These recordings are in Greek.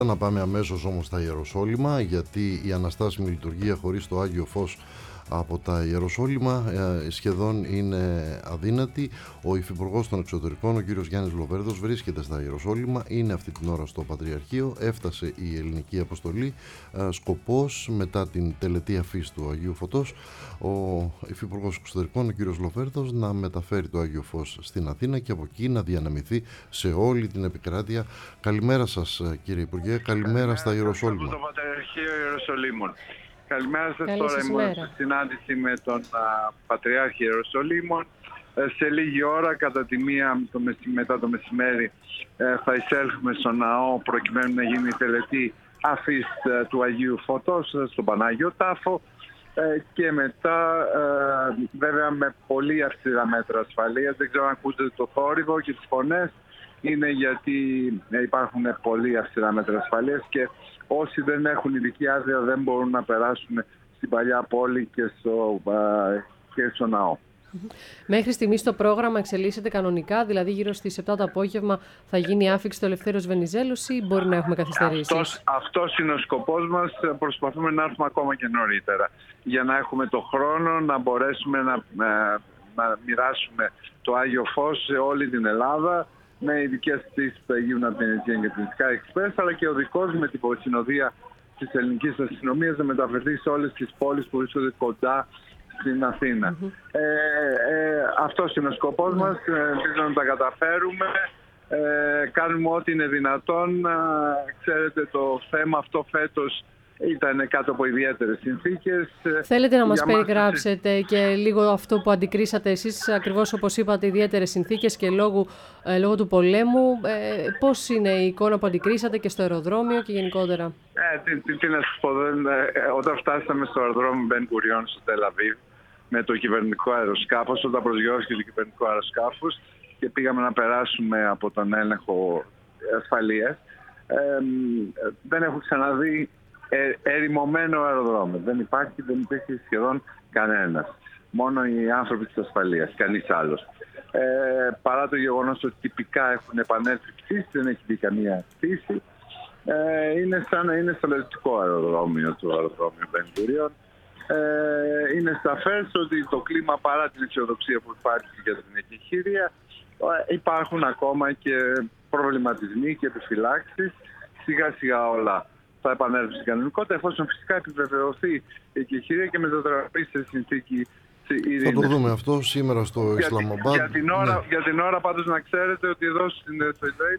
Να πάμε αμέσως όμως στα Ιεροσόλυμα, γιατί η αναστάσιμη λειτουργία χωρίς το Άγιο Φως από τα Ιεροσόλυμα σχεδόν είναι αδύνατη. Ο Υφυπουργός των Εξωτερικών, ο κύριος Γιάννης Λοβέρδος, βρίσκεται στα Ιεροσόλυμα, είναι αυτή την ώρα στο Πατριαρχείο, έφτασε η ελληνική αποστολή. Σκοπός, μετά την τελετή αφής του Αγίου Φωτός, ο Υφυπουργός Εξωτερικών, ο κύριος Λοβέρδος, να μεταφέρει το Άγιο Φως στην Αθήνα και από εκεί να διανεμηθεί σε όλη την επικράτεια. Καλημέρα σας, κύριε Υπουργέ, καλημέρα στα Ιεροσόλυμα. Από το Πατριαρχείο Ιεροσολύμων. Καλημέρα σας. Τώρα ήμουν στη συνάντηση με τον Πατριάρχη Ιεροσολύμων. Σε λίγη ώρα, κατά τη μία μετά το μεσημέρι, θα εισέλθουμε στο ναό προκειμένου να γίνει η τελετή αφής του Αγίου Φωτός στον Πανάγιο Τάφο, και μετά βέβαια με πολύ αυστηρά μέτρα ασφαλείας. Δεν ξέρω αν ακούσετε το θόρυβο και τις φωνές. Είναι γιατί υπάρχουν πολύ αυστηρά μέτρα ασφαλείας και όσοι δεν έχουν ειδική άδεια δεν μπορούν να περάσουν στην παλιά πόλη και στο ναό. Μέχρι στιγμής το πρόγραμμα εξελίσσεται κανονικά, δηλαδή γύρω στις 7 το απόγευμα θα γίνει η άφιξη του Ελευθέριος Βενιζέλος ή μπορεί να έχουμε καθυστερήσεις? Αυτός είναι ο σκοπός μας. Προσπαθούμε να έρθουμε ακόμα και νωρίτερα για να έχουμε το χρόνο να μπορέσουμε να μοιράσουμε το Άγιο Φως σε όλη την Ελλάδα, με ειδικές πτήσεις που θα γίνουν από την Aegean και την Sky Express, αλλά και οδικός με την συνοδεία της ελληνικής αστυνομίας να μεταφερθεί σε όλες τις πόλεις που βρίσκονται κοντά στην Αθήνα. Αυτός είναι ο σκοπός μας. Ελπίζω να τα καταφέρουμε. Κάνουμε ό,τι είναι δυνατόν. Ξέρετε, το θέμα αυτό φέτος ήταν κάτω από ιδιαίτερες συνθήκες. Θέλετε να μας περιγράψετε και λίγο αυτό που αντικρίσατε εσείς, ακριβώς όπως είπατε, ιδιαίτερες συνθήκες και λόγω του πολέμου. Πώς είναι η εικόνα που αντικρίσατε και στο αεροδρόμιο και γενικότερα? Τι να σας πω, όταν φτάσαμε στο αεροδρόμιο Μπεν Γκουριόν στο Τελ Αβίβ με το κυβερνητικό αεροσκάφος, όταν προσγειώθηκε το κυβερνητικό αεροσκάφος και πήγαμε να περάσουμε από τον έλεγχο ασφαλείας, δεν έχω ξαναδεί ερημωμένο αεροδρόμιο. Δεν υπήρχε σχεδόν κανένας. Μόνο οι άνθρωποι της ασφαλείας, κανείς άλλος. Παρά το γεγονός ότι τυπικά έχουν επανέλθει πτήσεις, δεν έχει δει καμία πτήση. Είναι σαν να είναι στο λογιστικό αεροδρόμιο του αεροδρόμιου Μπεν Γκουριόν. Είναι σαφές ότι το κλίμα, παρά την αισιοδοξία που υπάρχει για την εκεχηρία, υπάρχουν ακόμα και προβληματισμοί και επιφυλάξεις. Σιγά σιγά όλα θα επανέλθουν στην κανονικότητα, εφόσον φυσικά επιβεβαιωθεί η εκεχηρία και μετατραπεί σε συνθήκη ειρήνης. Θα το δούμε αυτό σήμερα στο Ισλαμαμπάντ. Για την ώρα πάντως να ξέρετε ότι εδώ στο Ισραήλ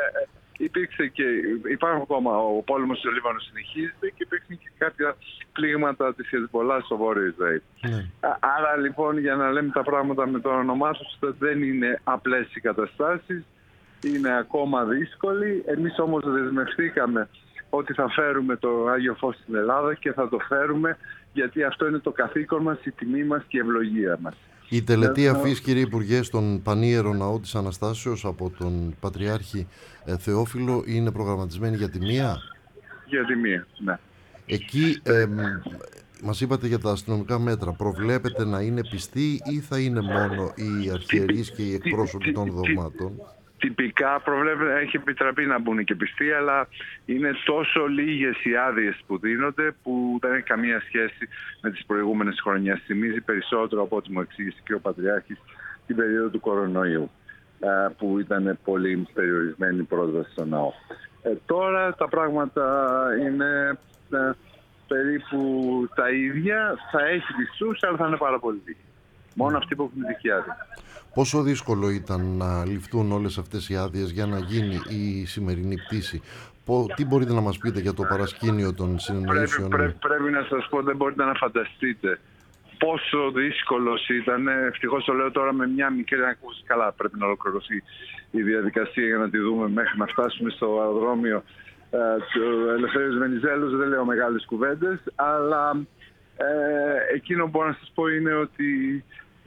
υπήρξε και υπάρχουν ακόμα, ο πόλεμος στο Λίβανο συνεχίζεται και υπήρξαν και κάποια πλήγματα της Χεσμπολά στο βόρειο Ισραήλ. Άρα λοιπόν, για να λέμε τα πράγματα με το όνομά τους, δεν είναι απλές οι καταστάσεις, είναι ακόμα δύσκολοι. Εμείς όμως δεσμευτήκαμε ότι θα φέρουμε το Άγιο Φως στην Ελλάδα και θα το φέρουμε, γιατί αυτό είναι το καθήκον μας, η τιμή μας και η ευλογία μας. Η τελετή αφής, κύριε Υπουργέ, στον Πανίερο Ναό της Αναστάσεως από τον Πατριάρχη Θεόφιλο είναι προγραμματισμένη για τη 1? Για τη 1, ναι. Εκεί μας είπατε για τα αστυνομικά μέτρα. Προβλέπετε να είναι πιστοί ή θα είναι μόνο οι αρχιερείς και οι εκπρόσωποι των δογμάτων? Τυπικά έχει επιτραπεί να μπουν και πιστοί, αλλά είναι τόσο λίγες οι άδειες που δίνονται που δεν έχει καμία σχέση με τις προηγούμενες χρονιές. Θυμίζει περισσότερο, από ό,τι μου εξήγησε και ο Πατριάρχης, την περίοδο του κορονοϊού, που ήταν πολύ περιορισμένη η πρόσβαση στο ναό. Τώρα τα πράγματα είναι περίπου τα ίδια. Θα έχει πιστούς, αλλά θα είναι πάρα πολύ λίγοι. Μόνο αυτοί που έχουν ειδική άδεια. Πόσο δύσκολο ήταν να ληφθούν όλες αυτές οι άδειες για να γίνει η σημερινή πτήση? Τι μπορείτε να μας πείτε για το παρασκήνιο των συνεννοήσεων? Πρέπει να σας πω, δεν μπορείτε να φανταστείτε πόσο δύσκολος ήταν. Ευτυχώς το λέω τώρα με μια μικρή ακούση. Καλά, πρέπει να ολοκληρωθεί η διαδικασία για να τη δούμε μέχρι να φτάσουμε στο αεροδρόμιο του Ελευθέριος Βενιζέλος. Δεν λέω μεγάλες κουβέντες, αλλά εκείνο που μπορώ να σας πω είναι ότι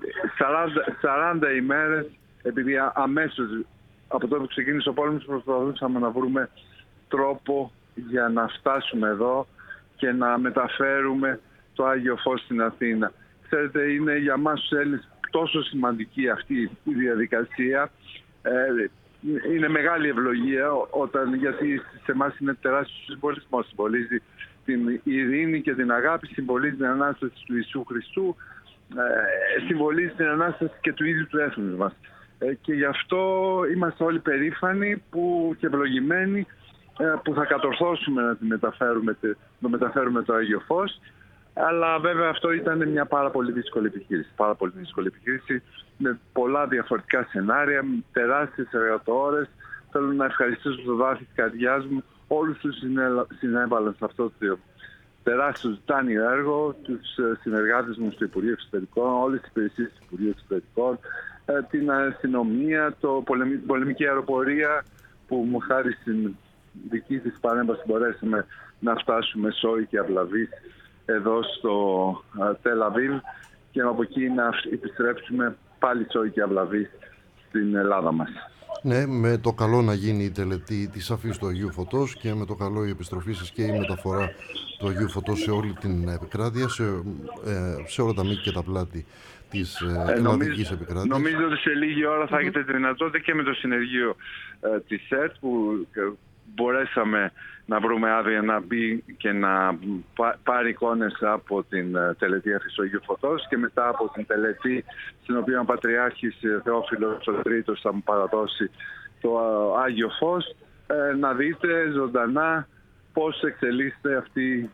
40 ημέρες, επειδή αμέσως από τότε που ξεκίνησε ο πόλεμος προσπαθούσαμε να βρούμε τρόπο για να φτάσουμε εδώ και να μεταφέρουμε το Άγιο Φως στην Αθήνα. Ξέρετε, είναι για μας τους Έλληνες τόσο σημαντική αυτή η διαδικασία. είναι μεγάλη ευλογία, γιατί σε εμάς είναι τεράστιο συμβολισμό. Συμβολίζει την ειρήνη και την αγάπη, συμβολίζει την Ανάσταση του Ιησού Χριστού, συμβολίζει την Ανάσταση και του ίδιου του έθνους μας. Και γι' αυτό είμαστε όλοι περήφανοι και ευλογημένοι που θα κατορθώσουμε να το μεταφέρουμε το Άγιο Φως. Αλλά βέβαια αυτό ήταν μια πάρα πολύ δύσκολη επιχείρηση. Πάρα πολύ δύσκολη επιχείρηση με πολλά διαφορετικά σενάρια, με τεράστιες εργατόρες. Θέλω να ευχαριστήσω το δάφη της καρδιάς μου όλους τους συνέβαλαν σε αυτό το τεράστιο τιτάνιο έργο, τους συνεργάτες μου στο Υπουργείο Εξωτερικών, όλες τις υπηρεσίες του Υπουργείου Εξωτερικών, την αστυνομία, την πολεμική αεροπορία που μου χάρη στην δική της παρέμβαση μπορέσαμε να φτάσουμε σόι και αυλαβείς εδώ στο Τελ Αβίβ και από εκεί να επιστρέψουμε πάλι σόι και αυλαβείς στην Ελλάδα μας. Ναι, με το καλό να γίνει η τελετή της αφής του Αγίου Φωτός και με το καλό η επιστροφή σας και η μεταφορά του Αγίου Φωτός σε όλη την επικράτεια, σε όλα τα μήκη και τα πλάτη της ελλαδικής επικράτειας. Νομίζω ότι σε λίγη ώρα θα έχετε τη δυνατότητα και με το συνεργείο της ΕΡΤ που μπορέσαμε να βρούμε άδεια να μπει και να πάρει εικόνες από την τελετή αφής του Αγίου Φωτός και μετά από την τελετή στην οποία ο Πατριάρχης Θεόφιλος ο Τρίτος θα μου παραδώσει το Άγιο Φως, να δείτε ζωντανά πώς εξελίσσεται αυτή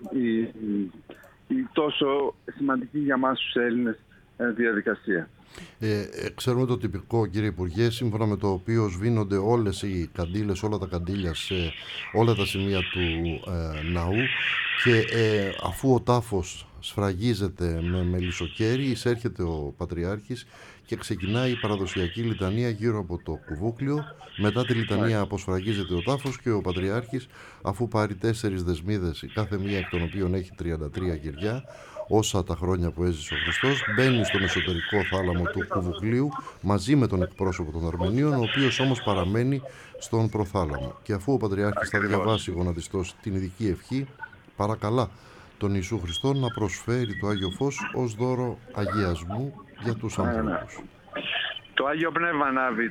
η τόσο σημαντική για μας τους Έλληνες διαδικασία. Ξέρουμε το τυπικό, κύριε Υπουργέ, σύμφωνα με το οποίο σβήνονται όλες οι καντήλες, όλα τα καντήλια σε όλα τα σημεία του ναού και αφού ο τάφος σφραγίζεται με μελισσοκέρι, εισέρχεται ο Πατριάρχης και ξεκινάει η παραδοσιακή λιτανία γύρω από το κουβούκλιο. Μετά τη λιτανία αποσφραγίζεται ο τάφος και ο Πατριάρχης, αφού πάρει 4 δεσμίδες, η κάθε μία εκ των οποίων έχει 33 κυριά, όσα τα χρόνια που έζησε ο Χριστός, μπαίνει στον εσωτερικό θάλαμο του κουβουκλίου μαζί με τον εκπρόσωπο των Αρμενίων, ο οποίος όμως παραμένει στον προθάλαμο. Και αφού ο Πατριάρχης θα διαβάσει γονατιστός την ειδική ευχή, παρακαλά τον Ιησού Χριστό να προσφέρει το Άγιο Φως ως δώρο αγιασμού για τους ανθρώπους. Το Άγιο Πνεύμα ανάβει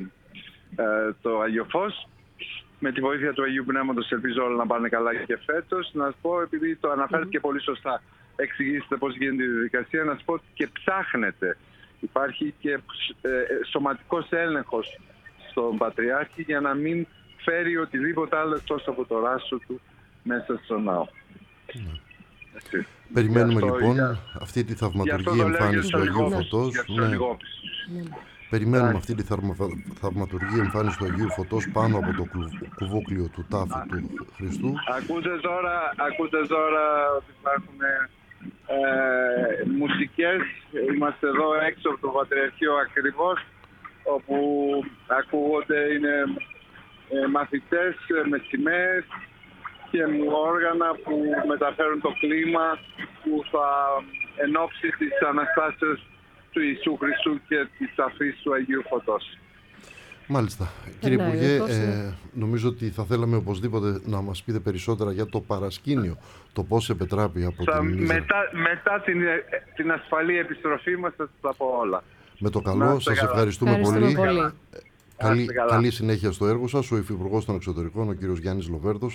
το Άγιο Φως. Με τη βοήθεια του Αγίου Πνεύματος ελπίζω όλα να πάνε καλά και φέτος. Να σας πω, επειδή το αναφέρετε και πολύ σωστά, εξηγήσετε πώς γίνεται η διαδικασία, να σας πω ότι και ψάχνετε. Υπάρχει και σωματικός έλεγχος στον Πατριάρχη για να μην φέρει οτιδήποτε άλλο εκτός από το ράσο του μέσα στο ναό. Περιμένουμε λοιπόν αυτή τη θαυματουργή εμφάνιση του Αγίου Φωτός. Περιμένουμε αυτή τη θαυματουργή εμφάνιση του Αγίου Φωτός πάνω από το κουβούκλιο του τάφου του Χριστού. Ακούτε τώρα ότι υπάρχουν μουσικές. Είμαστε εδώ έξω από το Πατριαρχείο ακριβώς, όπου ακούγονται είναι μαθητές με σημαίες και όργανα που μεταφέρουν το κλίμα που θα εν ώψη της Αναστάσεως του Ιησού Χριστού και της αφής του Αγίου Φωτός. Μάλιστα. Κύριε Υπουργέ, νομίζω ότι θα θέλαμε οπωσδήποτε να μας πείτε περισσότερα για το παρασκήνιο, το πώς επετράπει από μετά την ασφαλή επιστροφή μας θα τα πω όλα. Με το καλό, σας ευχαριστούμε πολύ. Καλή συνέχεια στο έργο σας. Ο Υφυπουργός των Εξωτερικών, ο κύριος Γιάννης Λοβέρδος.